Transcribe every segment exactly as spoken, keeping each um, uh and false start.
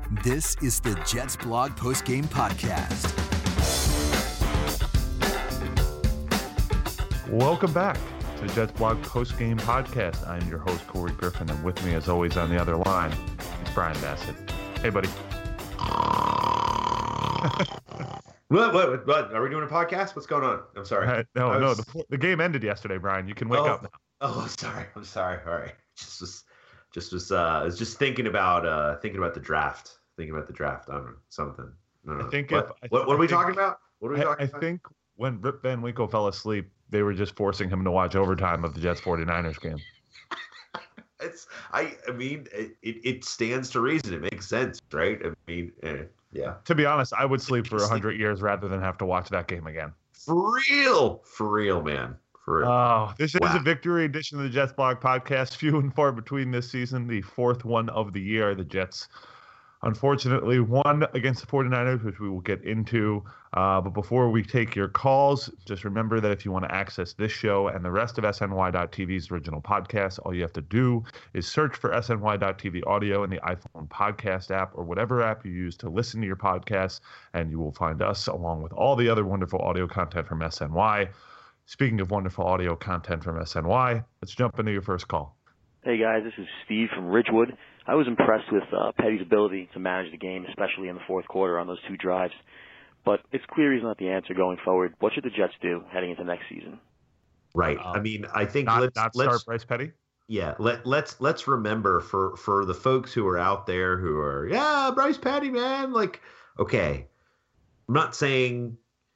This is the Jets Blog Postgame Podcast. Welcome back to the Jets Blog Postgame Podcast. I'm your host, Corey Griffin, and with me, as always, on the other line, is Brian Bassett. Hey, buddy. What, what, what? Are we doing a podcast? What's going on? I'm sorry. Uh, no, was... no. The, the game ended yesterday, Brian. You can wake oh, up now. Oh, sorry. I'm sorry. All right. Just was, just was, uh, I was just thinking about, uh, thinking about the draft. Thinking about the draft on something. I, don't know. I think. What, If, I, what, what are we think, talking about? What are we I, talking I about? think when Rip Van Winkle fell asleep, they were just forcing him to watch overtime of the Jets forty-niners game. It's. I. I mean, it, it. stands to reason. It makes sense, right? I mean, eh, yeah. To be honest, I would sleep for a hundred years rather than have to watch that game again. For real. For real, man. For real. Oh, this wow. is a victory edition of the Jets Blog Podcast. Few and far between this season, the fourth one of the year. The Jets, unfortunately, won against the forty-niners, which we will get into. Uh, but before we take your calls, just remember that if you want to access this show and the rest of S N Y dot T V's original podcasts, all you have to do is search for S N Y dot T V audio in the iPhone podcast app or whatever app you use to listen to your podcasts, and you will find us along with all the other wonderful audio content from S N Y. Speaking of wonderful audio content from S N Y, let's jump into your first call. Hey guys, this is Steve from Ridgewood. I was impressed with uh, Petty's ability to manage the game, especially in the fourth quarter on those two drives. But it's clear he's not the answer going forward. What should the Jets do heading into next season? Right. Um, I mean, I think not, let's not let's start Bryce Petty. Yeah, let let's let's remember for for the folks who are out there who are yeah Bryce Petty, man. Like, okay, I'm not saying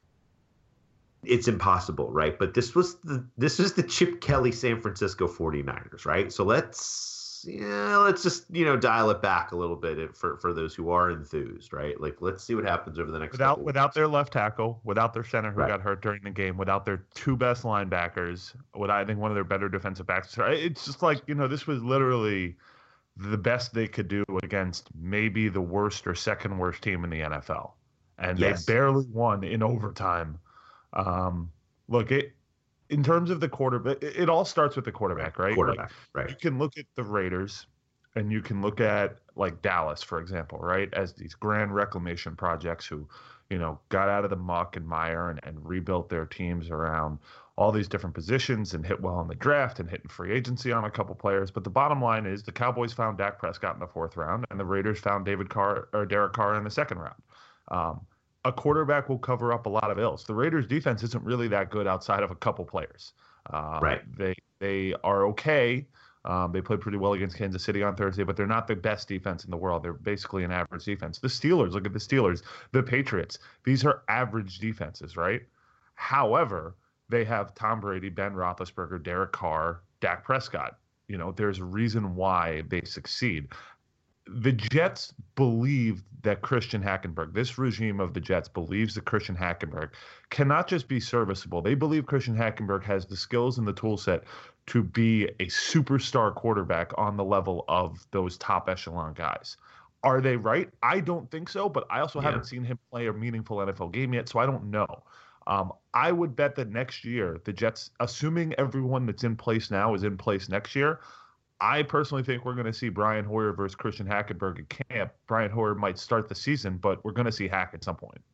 it's impossible, right? But this was the this was the Chip Kelly San Francisco forty-niners, right? So let's yeah let's just you know dial it back a little bit for for those who are enthused, right? Like, let's see what happens over the next without couple without weeks. their left tackle, without their center who Right. got hurt during the game, without their two best linebackers, what I think one of their better defensive backs. It's just like, you know, this was literally the best they could do against maybe the worst or second worst team in the N F L, and Yes. they barely won in overtime. Um, look, it in terms of the quarterback, it, it all starts with the quarterback, right? Quarterback, Like, right? you can look at the Raiders, and you can look at like Dallas, for example, right, as these grand reclamation projects who, you know, got out of the muck and mire and, and rebuilt their teams around all these different positions and hit well in the draft and hit in free agency on a couple players. But the bottom line is the Cowboys found Dak Prescott in the fourth round, and the Raiders found David Carr or Derek Carr in the second round. Um, a quarterback will cover up a lot of ills. The Raiders defense isn't really that good outside of a couple players. Uh, Right. They they are okay. Um, they played pretty well against Kansas City on Thursday, but they're not the best defense in the world. They're basically an average defense. The Steelers, look at the Steelers, the Patriots. These are average defenses, right? However, they have Tom Brady, Ben Roethlisberger, Derek Carr, Dak Prescott. You know, there's a reason why they succeed. The Jets believe that Christian Hackenberg, this regime of the Jets believes that Christian Hackenberg cannot just be serviceable. They believe Christian Hackenberg has the skills and the tool set to be a superstar quarterback on the level of those top echelon guys. Are they right? I don't think so, but I also Yeah. haven't seen him play a meaningful N F L game yet, so I don't know. Um, I would bet that next year, the Jets, assuming everyone that's in place now is in place next year, I personally think we're going to see Brian Hoyer versus Christian Hackenberg in camp. Brian Hoyer might start the season, but we're going to see Hack at some point.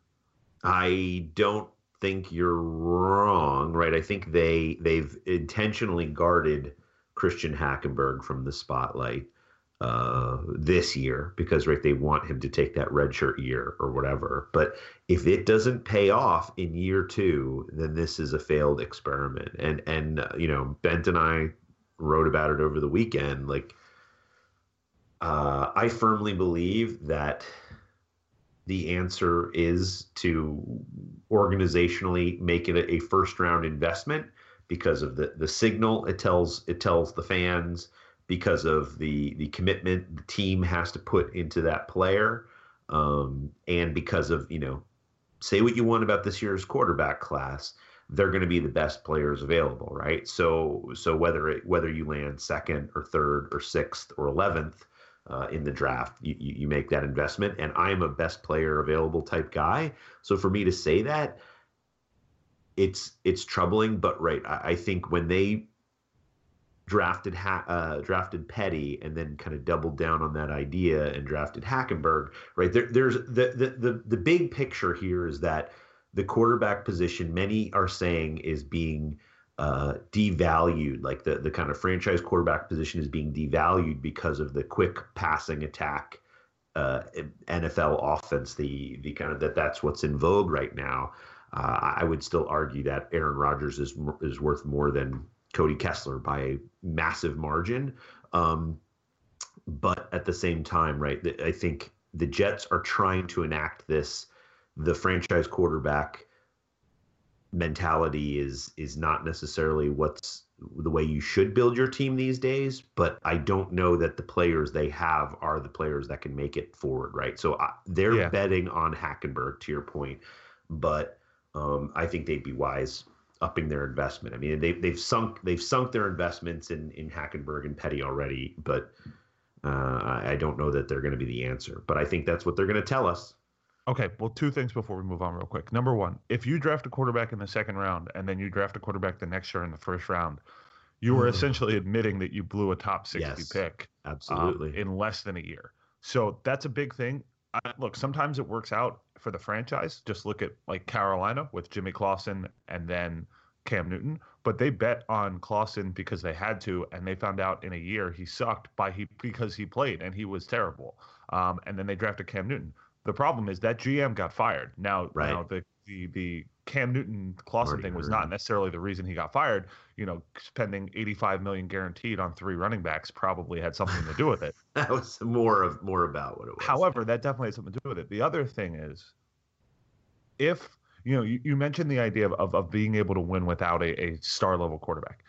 I don't think you're wrong, right? I think they they've intentionally guarded Christian Hackenberg from the spotlight uh, this year because, right, they want him to take that redshirt year or whatever. But if it doesn't pay off in year two, then this is a failed experiment. And and uh, you know, Bent and I wrote about it over the weekend. Like, uh, I firmly believe that the answer is to organizationally make it a, a first round investment because of the, the signal it tells it tells the fans, because of the the commitment the team has to put into that player, um, and because of, you know, say what you want about this year's quarterback class, they're going to be the best players available, right? So so whether it whether you land second or third or sixth or eleventh uh, in the draft, you, you make that investment. And I'm a best player available type guy. So for me to say that, it's it's troubling. But right, I, I think when they drafted ha- uh, drafted Petty and then kind of doubled down on that idea and drafted Hackenberg, right? There, there's the, the the the big picture here is that the quarterback position, many are saying, is being uh, devalued. Like the the kind of franchise quarterback position is being devalued because of the quick passing attack uh, N F L offense. The the kind of that that's what's in vogue right now. Uh, I would still argue that Aaron Rodgers is is worth more than Cody Kessler by a massive margin. Um, but at the same time, right, I think the Jets are trying to enact this, the franchise quarterback mentality is is not necessarily what's the way you should build your team these days, but I don't know that the players they have are the players that can make it forward, right? So uh, they're yeah. betting on Hackenberg, to your point, but um, I think they'd be wise upping their investment. I mean, they, they've sunk they've sunk their investments in in Hackenberg and Petty already, but uh, I don't know that they're going to be the answer. But I think that's what they're going to tell us. Okay, well, two things before we move on real quick. Number one, if you draft a quarterback in the second round and then you draft a quarterback the next year in the first round, you were essentially admitting that you blew a top sixty yes, pick absolutely um, in less than a year. So that's a big thing. I, look, sometimes it works out for the franchise. Just look at like Carolina with Jimmy Clausen and then Cam Newton. But they bet on Clausen because they had to, and they found out in a year he sucked by he because he played and he was terrible. Um, and then they drafted Cam Newton. The problem is that G M got fired. Now, right. now the, the the Cam Newton Clausen thing was heard. not necessarily the reason he got fired. You know, spending eighty-five million dollars guaranteed on three running backs probably had something to do with it. That was more of more about what it was. However, that definitely had something to do with it. The other thing is, if you know, you, you mentioned the idea of, of of being able to win without a, a star level quarterback.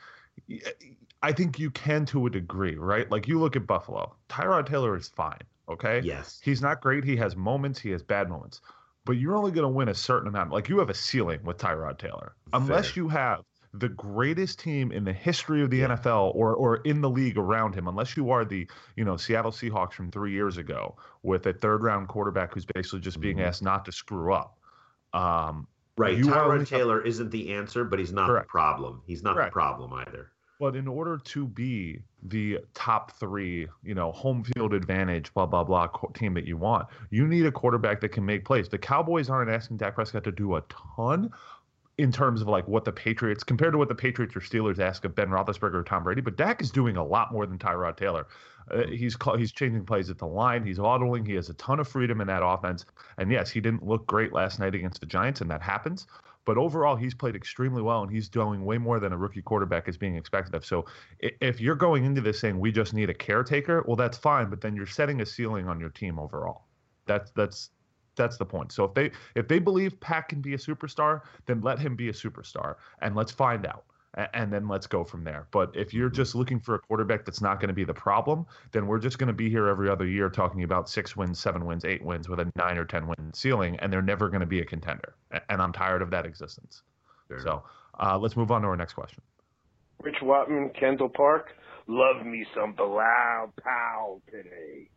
I think you can to a degree, right? Like you look at Buffalo. Tyrod Taylor is fine. Okay. Yes. He's not great. He has moments. He has bad moments. But you're only going to win a certain amount. Like you have a ceiling with Tyrod Taylor. Unless Fair. you have the greatest team in the history of the yeah. N F L or or in the league around him, unless you are the, you know, Seattle Seahawks from three years ago with a third round quarterback who's basically just being mm-hmm. asked not to screw up. Um, right. Tyrod Taylor isn't the answer, but he's not Correct. the problem. He's not Correct. the problem either. But in order to be the top three, you know, home field advantage, blah, blah, blah team that you want, you need a quarterback that can make plays. The Cowboys aren't asking Dak Prescott to do a ton in terms of like what the Patriots, compared to what the Patriots or Steelers ask of Ben Roethlisberger or Tom Brady. But Dak is doing a lot more than Tyrod Taylor. Uh, he's call, he's changing plays at the line. He's autoing. He has a ton of freedom in that offense. And yes, he didn't look great last night against the Giants, and that happens. But overall, he's played extremely well, and he's doing way more than a rookie quarterback is being expected of. So if you're going into this saying we just need a caretaker, well, that's fine. But then you're setting a ceiling on your team overall. That's that's that's the point. So if they if they believe Pat can be a superstar, then let him be a superstar, and let's find out. And then let's go from there. But if you're just looking for a quarterback that's not going to be the problem, then we're just going to be here every other year talking about six wins, seven wins, eight wins with a nine or ten win ceiling, and they're never going to be a contender. And I'm tired of that existence. Fair so uh, let's move on to our next question. Rich Watman, Kendall Park. Love me some Bilal Powell today.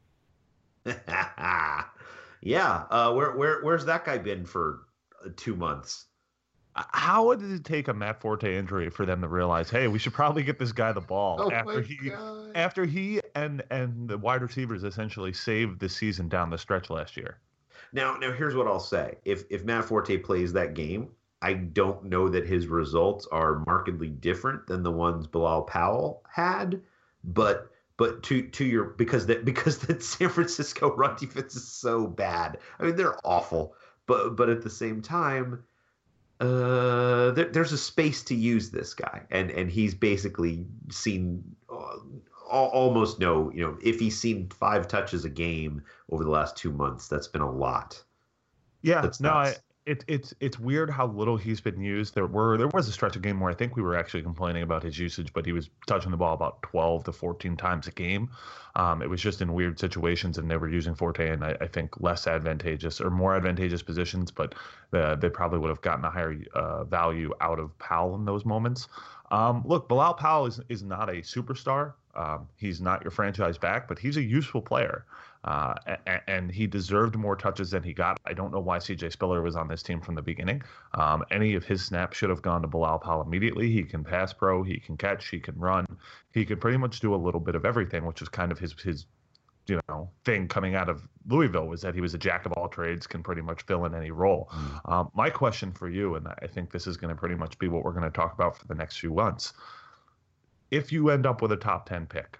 yeah. Uh, where where where's that guy been for uh, two months? How did it take a Matt Forte injury for them to realize, hey, we should probably get this guy the ball oh after he God. after he and and the wide receivers essentially saved the season down the stretch last year? Now, now here's what I'll say: if if Matt Forte plays that game, I don't know that his results are markedly different than the ones Bilal Powell had, but. But to to your because that because the San Francisco run defense is so bad. I mean, they're awful. But but at the same time. Uh, there, there's a space to use this guy, and and he's basically seen uh, almost no, you know, if he's seen five touches a game over the last two months, that's been a lot. Yeah, that's no, nuts. I, it, it's it's weird how little he's been used. There were there was a stretch of game where I think we were actually complaining about his usage, but he was touching the ball about twelve to fourteen times a game. Um, it was just in weird situations, and they were using Forte in I, I think less advantageous or more advantageous positions, but the, they probably would have gotten a higher uh, value out of Powell in those moments. Um, look, Bilal Powell is is not a superstar. Um, he's not your franchise back, but he's a useful player. Uh, and, and he deserved more touches than he got. I don't know why C J Spiller was on this team from the beginning. Um, any of his snaps should have gone to Bilal Powell immediately. He can pass pro, he can catch, he can run. He can pretty much do a little bit of everything, which is kind of his his you know thing coming out of Louisville, was that he was a jack of all trades, can pretty much fill in any role. Mm. Um, my question for you, and I think this is going to pretty much be what we're going to talk about for the next few months. If you end up with a top ten pick,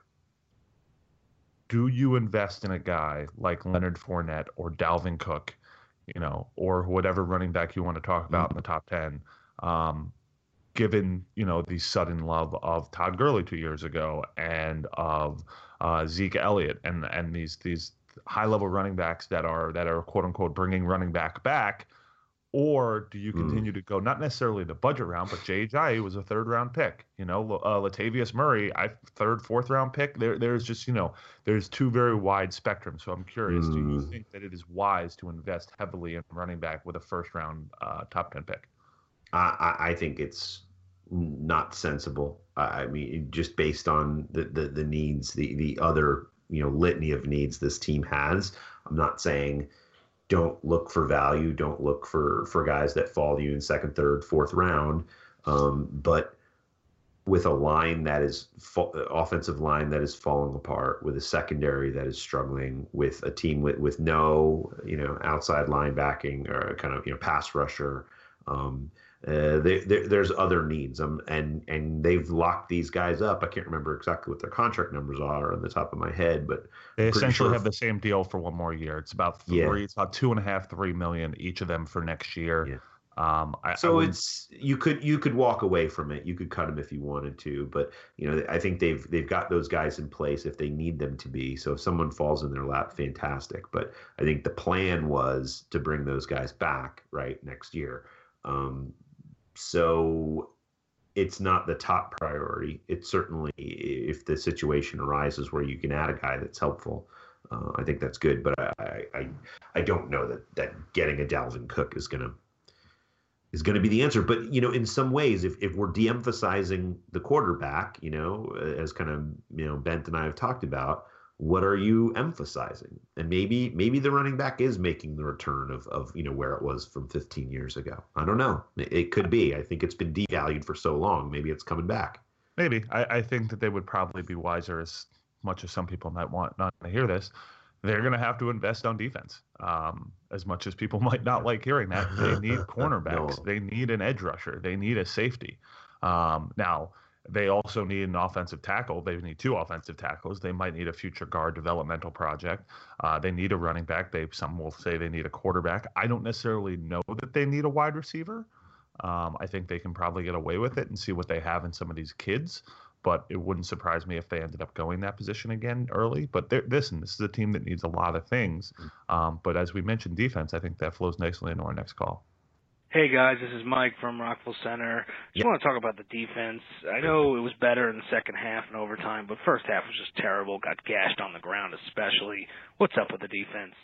do you invest in a guy like Leonard Fournette or Dalvin Cook, you know, or whatever running back you want to talk about mm-hmm. in the top ten, um, given, you know, the sudden love of Todd Gurley two years ago and of uh, Zeke Elliott and and these these high level running backs that are that are quote unquote bringing running back back? Or do you continue mm. to go, not necessarily the budget round, but Jay Ajayi was a third round pick, you know, uh, Latavius Murray, I third, fourth round pick. There, there's just, you know, there's two very wide spectrums. So I'm curious, mm. do you think that it is wise to invest heavily in running back with a first round uh, top ten pick? I, I think it's not sensible. I mean, just based on the, the, the needs, the, the other, you know, litany of needs this team has. I'm not saying don't look for value. Don't look for, for guys that fall to you in second, third, fourth round. Um, but with a line that is fa- offensive line that is falling apart, with a secondary that is struggling, with a team with, with no, you know, outside linebacking or kind of, you know, pass rusher, um, uh, they, they, there's other needs. Um, and, and they've locked these guys up. I can't remember exactly what their contract numbers are on the top of my head, but they essentially sure have the same deal for one more year. It's about three, yeah. it's about two and a half, three million each of them for next year. Yeah. Um, I, so I it's, you could, you could walk away from it. You could cut them if you wanted to, but you know, I think they've, they've got those guys in place if they need them to be. So if someone falls in their lap, fantastic. But I think the plan was to bring those guys back right next year. Um, So it's not the top priority. It's certainly, if the situation arises where you can add a guy that's helpful, uh, I think that's good. But I, I, I don't know that, that getting a Dalvin Cook is gonna is gonna be the answer. But you know, in some ways, if if we're de-emphasizing the quarterback, you know, as kind of you know Bent and I have talked about, what are you emphasizing? And maybe maybe the running back is making the return of, of you know where it was from fifteen years ago. I don't know. It, it could be. I think it's been devalued for so long. Maybe it's coming back. Maybe. I, I think that they would probably be wiser, as much as some people might want not to hear this. They're going to have to invest on defense. Um, as much as people might not like hearing that, they need cornerbacks. No. They need an edge rusher. They need a safety. Um, now, they also need an offensive tackle. They need two offensive tackles. They might need a future guard developmental project. Uh, they need a running back. They some will say they need a quarterback. I don't necessarily know that they need a wide receiver. Um, I think they can probably get away with it and see what they have in some of these kids. But it wouldn't surprise me if they ended up going that position again early. But listen, this is a team that needs a lot of things. Um, but as we mentioned, defense, I think that flows nicely into our next call. Hey guys, this is Mike from Rockville Center. Just yep. want to talk about the defense. I know it was better in the second half and overtime, but first half was just terrible. Got gashed on the ground especially. What's up with the defense?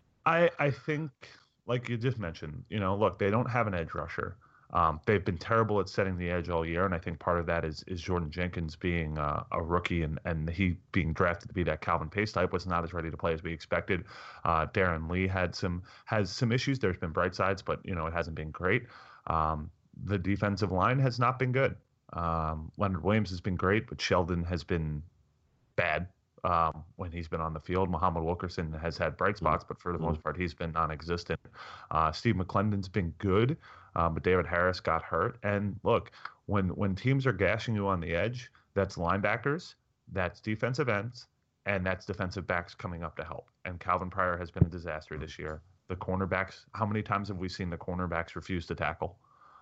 I I think, like you just mentioned, you know, look, they don't have an edge rusher. Um, they've been terrible at setting the edge all year, and I think part of that is is Jordan Jenkins being uh, a rookie and, and he being drafted to be that Calvin Pace type was not as ready to play as we expected. Uh, Darren Lee had some has some issues. There's been bright sides, but you know it hasn't been great. Um, the defensive line has not been good. Um, Leonard Williams has been great, but Sheldon has been bad um, when he's been on the field. Muhammad Wilkerson has had bright spots, but for the most part, he's been non-existent. Uh, Steve McClendon's been good. Um, but David Harris got hurt. And look, when when teams are gashing you on the edge, that's linebackers, that's defensive ends, and that's defensive backs coming up to help. And Calvin Pryor has been a disaster this year. The cornerbacks, how many times have we seen the cornerbacks refuse to tackle?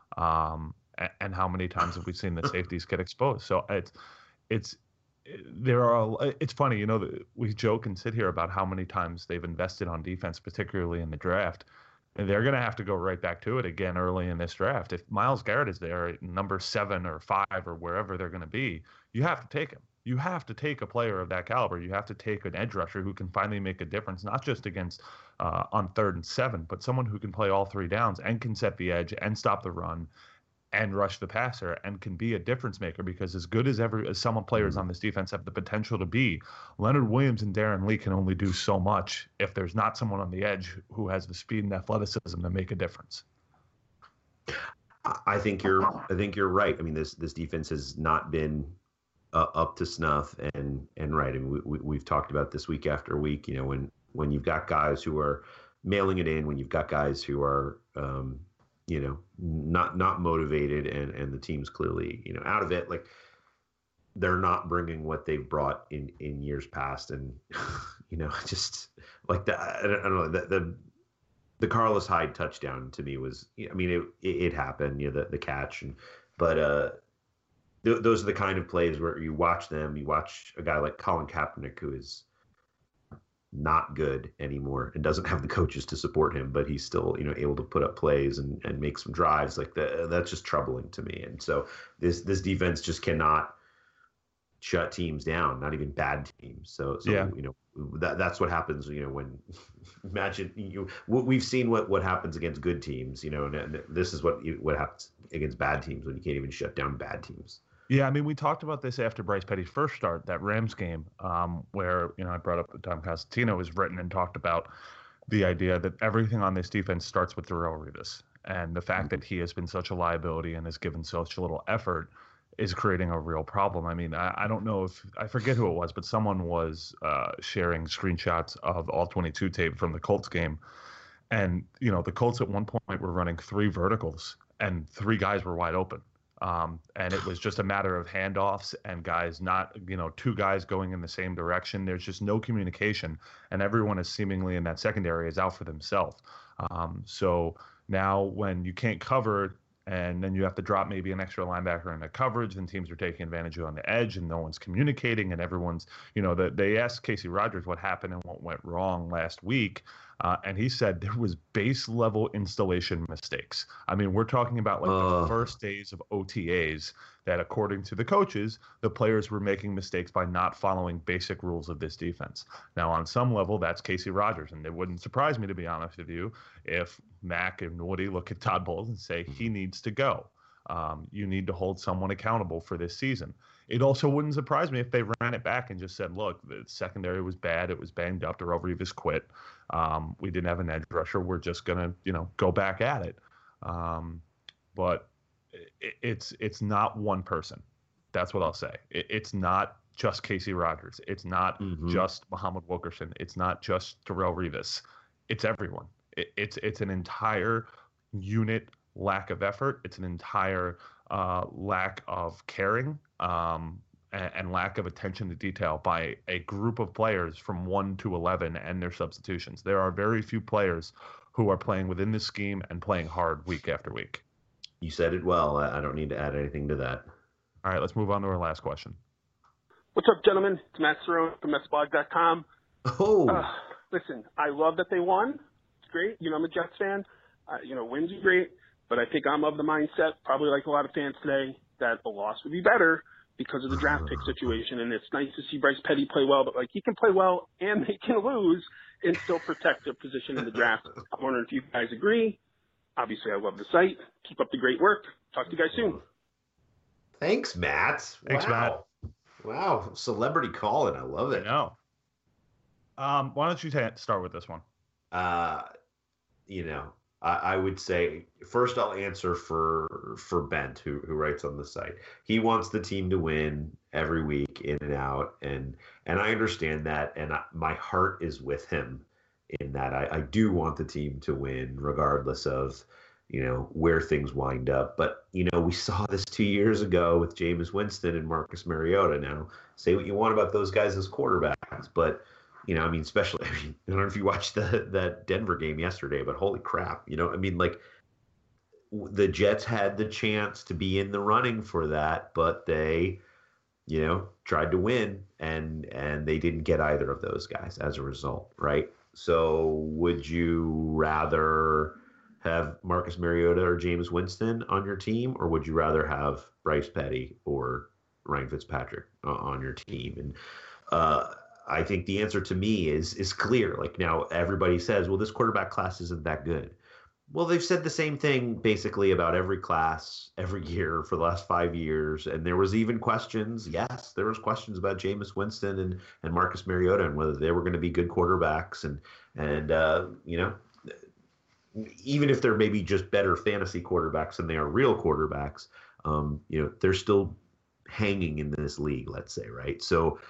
Um, and, and how many times have we seen the safeties get exposed? So it's it's there are it's funny, you know, we joke and sit here about how many times they've invested on defense, particularly in the draft. And they're going to have to go right back to it again early in this draft. If Myles Garrett is there at number seven or five or wherever they're going to be, you have to take him. You have to take a player of that caliber. You have to take an edge rusher who can finally make a difference, not just against uh, on third and seven, but someone who can play all three downs and can set the edge and stop the run and rush the passer and can be a difference maker, because as good as every as some players on this defense have the potential to be, Leonard Williams and Darren Lee can only do so much if there's not someone on the edge who has the speed and athleticism to make a difference. I think you're I think you're right. I mean, this this defense has not been uh, up to snuff, and and right. I mean, we, we we've talked about this week after week. You know, when when you've got guys who are mailing it in, when you've got guys who are um, you know, not not motivated, and and the team's clearly, you know, out of it. Like, they're not bringing what they've brought in in years past, and you know, just like that. I don't, I don't know, the, the the Carlos Hyde touchdown to me was, I mean, it it, it happened, you know, the the catch, and but uh, th- those are the kind of plays where you watch them, you watch a guy like Colin Kaepernick, who is not good anymore and doesn't have the coaches to support him, but he's still, you know, able to put up plays and, and make some drives. Like that, that's just troubling to me. And so this this defense just cannot shut teams down, not even bad teams. So, so yeah. you know, that that's what happens, you know, when imagine you we've seen what what happens against good teams, you know, and, and this is what what happens against bad teams when you can't even shut down bad teams. Yeah, I mean, we talked about this after Bryce Petty's first start, that Rams game, um, where, you know, I brought up that Tom Costantino has written and talked about the idea that everything on this defense starts with Darrelle Revis. And the fact that he has been such a liability and has given such a little effort is creating a real problem. I mean, I, I don't know if – I forget who it was, but someone was uh, sharing screenshots of all twenty-two tape from the Colts game. And, you know, the Colts at one point were running three verticals and three guys were wide open. Um, and it was just a matter of handoffs and guys not, you know, two guys going in the same direction. There's just no communication, and everyone is seemingly in that secondary is out for themselves. Um, so now when you can't cover and then you have to drop maybe an extra linebacker in the coverage, then teams are taking advantage of you on the edge and no one's communicating, and everyone's, you know, the, they asked Casey Rogers what happened and what went wrong last week. Uh, and he said there was base level installation mistakes. I mean, we're talking about like uh. the first days of O T As that, according to the coaches, the players were making mistakes by not following basic rules of this defense. Now, on some level, that's Casey Rogers. And it wouldn't surprise me, to be honest with you, if Mac and Woody look at Todd Bowles and say he needs to go. Um, you need to hold someone accountable for this season. It also wouldn't surprise me if they ran it back and just said, look, the secondary was bad. It was banged up. Darrelle Revis quit. Um, we didn't have an edge rusher. We're just going to, you know, go back at it. Um, but it, it's it's not one person. That's what I'll say. It, it's not just Casey Rogers. It's not mm-hmm. just Muhammad Wilkerson. It's not just Darrelle Revis. It's everyone. It, it's it's an entire unit lack of effort. It's an entire uh, lack of caring um, and, and lack of attention to detail by a group of players from one to eleven and their substitutions. There are very few players who are playing within this scheme and playing hard week after week. You said it well. I don't need to add anything to that. All right, let's move on to our last question. What's up, gentlemen? It's Matt Cerrone from Mets Blog dot com. Oh. Uh, listen, I love that they won. It's great. You know, I'm a Jets fan. Uh, you know, wins are great. But I think I'm of the mindset, probably like a lot of fans today, that a loss would be better because of the draft pick situation. And it's nice to see Bryce Petty play well, but like he can play well and they can lose and still protect their position in the draft. I'm wondering if you guys agree. Obviously, I love the site. Keep up the great work. Talk to you guys soon. Thanks, Matt. Thanks, wow. Matt. Wow, celebrity calling. I love it. I know. Um, why don't you t- start with this one? Uh, you know. I would say first I'll answer for for Bent, who who writes on the site. He wants the team to win every week, in and out, and and I understand that, and I, my heart is with him in that. I, I do want the team to win, regardless of, you know, where things wind up. But you know, we saw this two years ago with Jameis Winston and Marcus Mariota. Now, say what you want about those guys as quarterbacks, but you know, I mean, especially, I mean, I don't know if you watched the, that Denver game yesterday, but holy crap, you know, I mean, like, the Jets had the chance to be in the running for that, but they, you know, tried to win, and and they didn't get either of those guys as a result, right? So would you rather have Marcus Mariota or Jameis Winston on your team, or would you rather have Bryce Petty or Ryan Fitzpatrick uh, on your team? And, uh, I think the answer to me is is clear. Like, now everybody says, well, this quarterback class isn't that good. Well, they've said the same thing basically about every class every year for the last five years, and there was even questions. Yes, there was questions about Jameis Winston and and Marcus Mariota and whether they were going to be good quarterbacks, and and uh, you know, even if they're maybe just better fantasy quarterbacks than they are real quarterbacks, um, you know, they're still hanging in this league. Let's say, right? So.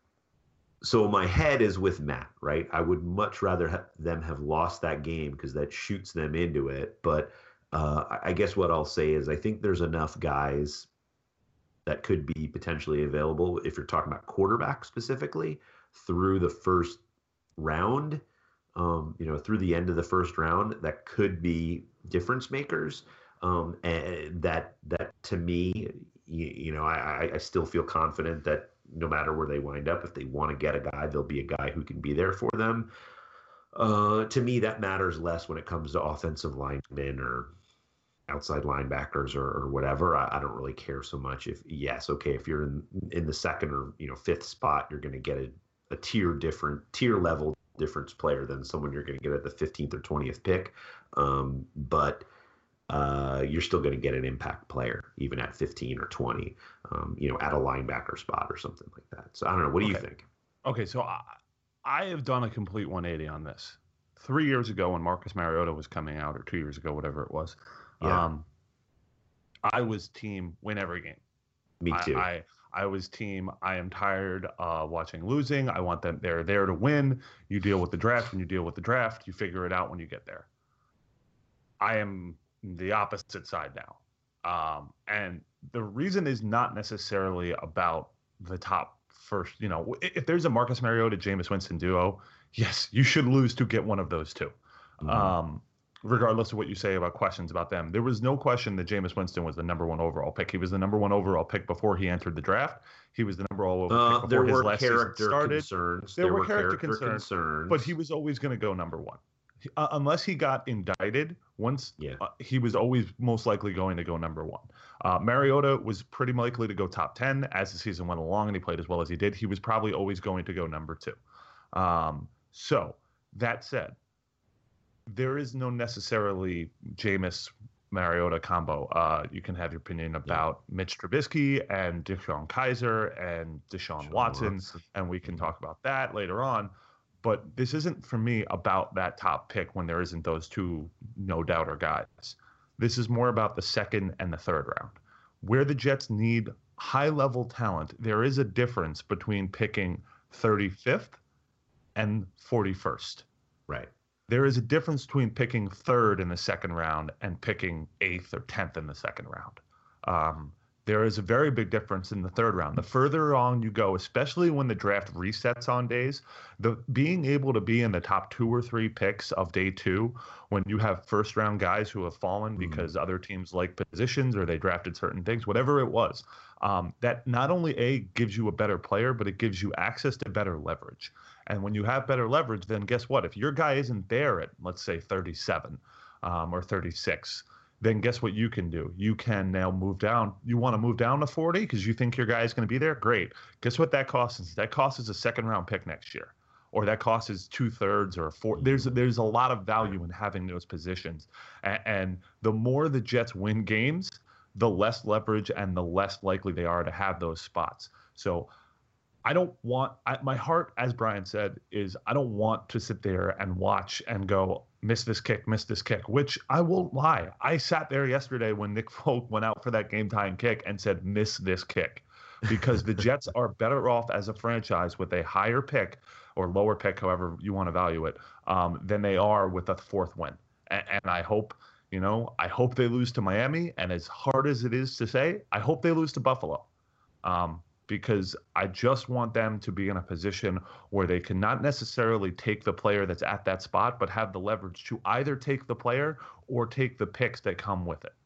So my head is with Matt, right? I would much rather ha- them have lost that game because that shoots them into it. But uh, I guess what I'll say is I think there's enough guys that could be potentially available if you're talking about quarterback specifically through the first round, um, you know, through the end of the first round that could be difference makers. Um, and that that to me, you, you know, I, I still feel confident that no matter where they wind up, if they want to get a guy, there'll be a guy who can be there for them. Uh, to me, that matters less when it comes to offensive linemen or outside linebackers or, or whatever. I, I don't really care so much. If yes, okay, if you're in in the second or you know fifth spot, you're going to get a, a tier different tier level difference player than someone you're going to get at the fifteenth or twentieth pick. Um, but Uh, you're still going to get an impact player, even at fifteen or twenty, um, you know, at a linebacker spot or something like that. So I don't know. What do okay. you think? Okay, so I, I have done a complete one eighty on this. Three years ago when Marcus Mariota was coming out, or two years ago, whatever it was, yeah. um, I was team win every game. Me too. I, I, I was team I am tired uh, watching losing. I want them. They're there to win. You deal with the draft. When you deal with the draft, you figure it out when you get there. I am the opposite side now. Um, and the reason is not necessarily about the top first, you know, if there's a Marcus Mariota, Jameis Winston duo, yes, you should lose to get one of those two. Mm-hmm. Um, regardless of what you say about questions about them. There was no question that Jameis Winston was the number one overall pick. He was the number one overall pick before he entered the draft. He was the number one overall uh, pick before his were last season started. Concerns. There, there were, were character, character concerns, concerns, but he was always going to go number one. Uh, unless he got indicted, once yeah. uh, he was always most likely going to go number one. Uh, Mariota was pretty likely to go top ten as the season went along, and he played as well as he did. He was probably always going to go number two. Um, so that said, there is no necessarily Jameis Mariota combo. Uh, you can have your opinion about yeah. Mitch Trubisky and DeShone Kizer and Deshaun Watson, Watson, and we can talk about that later on. But this isn't, for me, about that top pick when there isn't those two no-doubter guys. This is more about the second and the third round. Where the Jets need high-level talent, there is a difference between picking thirty-fifth and forty-first. Right. There is a difference between picking third in the second round and picking eighth or tenth in the second round. Um, There is a very big difference in the third round. The further on you go, especially when the draft resets on days, the being able to be in the top two or three picks of day two, when you have first round guys who have fallen mm-hmm. because other teams like positions or they drafted certain things, whatever it was, um, that not only A, gives you a better player, but it gives you access to better leverage. And when you have better leverage, then guess what? If your guy isn't there at, let's say, thirty-seven um, or thirty-six, then guess what you can do? You can now move down. You want to move down to forty because you think your guy is going to be there? Great. Guess what that costs? That costs a second round pick next year. Or that costs is two thirds or a four. There's, there's a lot of value in having those positions. And, and the more the Jets win games, the less leverage and the less likely they are to have those spots. So I don't want I, my heart, as Brian said, is I don't want to sit there and watch and go, miss this kick, miss this kick, which I won't lie. I sat there yesterday when Nick Folk went out for that game-tying kick and said, miss this kick, because the Jets are better off as a franchise with a higher pick or lower pick, however you want to value it, um, than they are with a fourth win. And, and I hope, you know, I hope they lose to Miami. And as hard as it is to say, I hope they lose to Buffalo. Um, because I just want them to be in a position where they can not necessarily take the player that's at that spot, but have the leverage to either take the player or take the picks that come with it.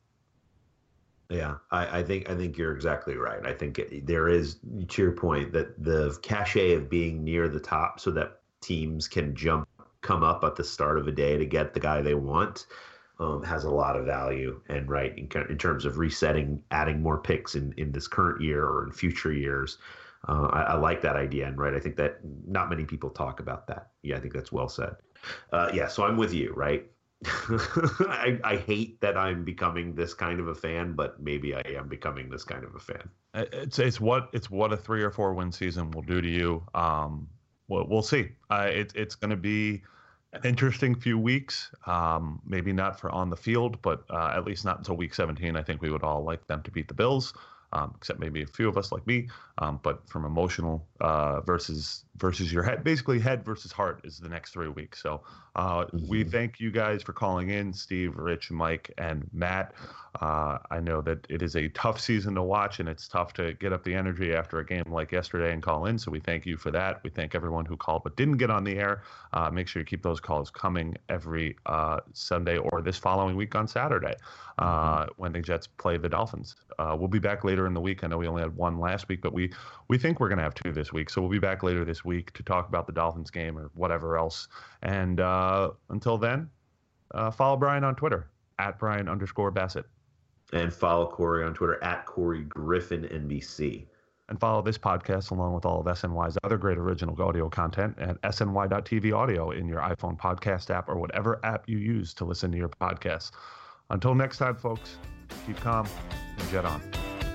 Yeah, I, I think I think you're exactly right. I think it, there is, to your point, that the cachet of being near the top so that teams can jump, come up at the start of a day to get the guy they want, Um, has a lot of value. And right in, in terms of resetting, adding more picks in, in this current year or in future years, uh, I, I like that idea. And right, I think that not many people talk about that. Yeah, I think that's well said. Uh, yeah, so I'm with you, right? I, I hate that I'm becoming this kind of a fan, but maybe I am becoming this kind of a fan. It's it's what it's what a three or four win season will do to you. Um, we'll, we'll see. Uh, it, it's going to be an interesting few weeks. Um, maybe not for on the field, but uh, at least not until week seventeen. I think we would all like them to beat the Bills. Um, except maybe a few of us like me. Um, but from emotional uh, versus versus your head, basically head versus heart is the next three weeks. So uh, mm-hmm. we thank you guys for calling in, Steve, Rich, Mike, and Matt. Uh, I know that it is a tough season to watch, and it's tough to get up the energy after a game like yesterday and call in. So we thank you for that. We thank everyone who called but didn't get on the air. Uh, make sure you keep those calls coming every uh, Sunday or this following week on Saturday uh, mm-hmm. when the Jets play the Dolphins. Uh, we'll be back later in the week. I know we only had one last week, but we we think we're going to have two this week. So we'll be back later this week to talk about the Dolphins game or whatever else. And uh, until then, uh, follow Brian on Twitter at Brian underscore Bassett. And follow Corey on Twitter at Corey Griffin N B C. And follow this podcast along with all of S N Y's other great original audio content at S N Y dot T V audio in your iPhone podcast app or whatever app you use to listen to your podcasts. Until next time, folks, keep calm and jet on.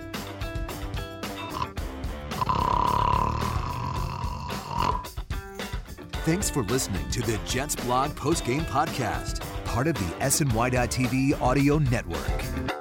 Thanks for listening to the Jets Blog Post Game Podcast, part of the S N Y dot T V audio network.